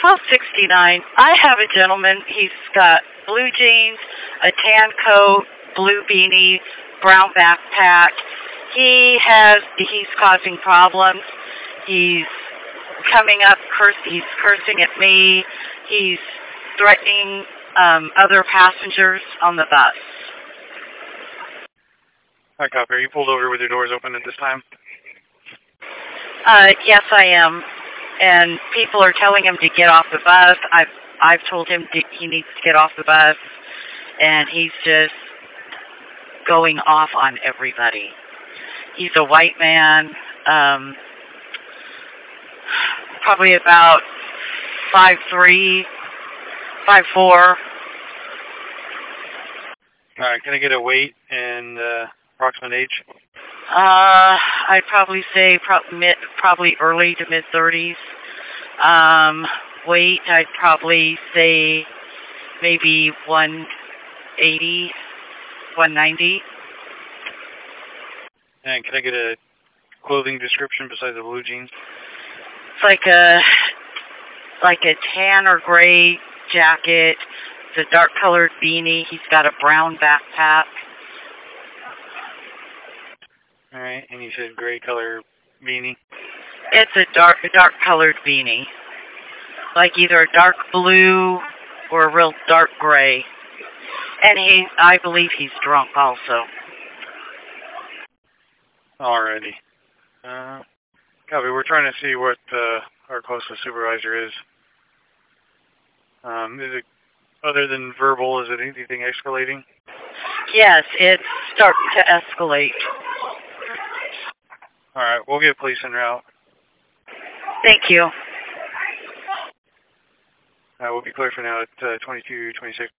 1269. I have a gentleman. He's got blue jeans, a tan coat, blue beanie, brown backpack. He's causing problems. He's coming up, he's cursing at me. He's threatening other passengers on the bus. Hi, copy. Are you pulled over with your doors open at this time? Yes, I am. And people are telling him to get off the bus. I've told him he needs to get off the bus, and he's just going off on everybody. He's a white man, probably about 5'3", 5'4". All right, can I get a weight and approximate age? I'd probably say probably early to mid-30s. Weight, I'd probably say maybe 180, 190. And can I get a clothing description besides the blue jeans? It's like a tan or gray jacket. It's a dark-colored beanie. He's got a brown backpack. All right, and you said gray color beanie? It's a dark-colored beanie. Like either a dark blue or a real dark gray. And I believe he's drunk also. Alrighty. Copy, we're trying to see what our closest supervisor is. Is it, other than verbal, is it anything escalating? Yes, it's starting to escalate. Alright, we'll get police en route. Thank you. We'll be clear for now at 2226.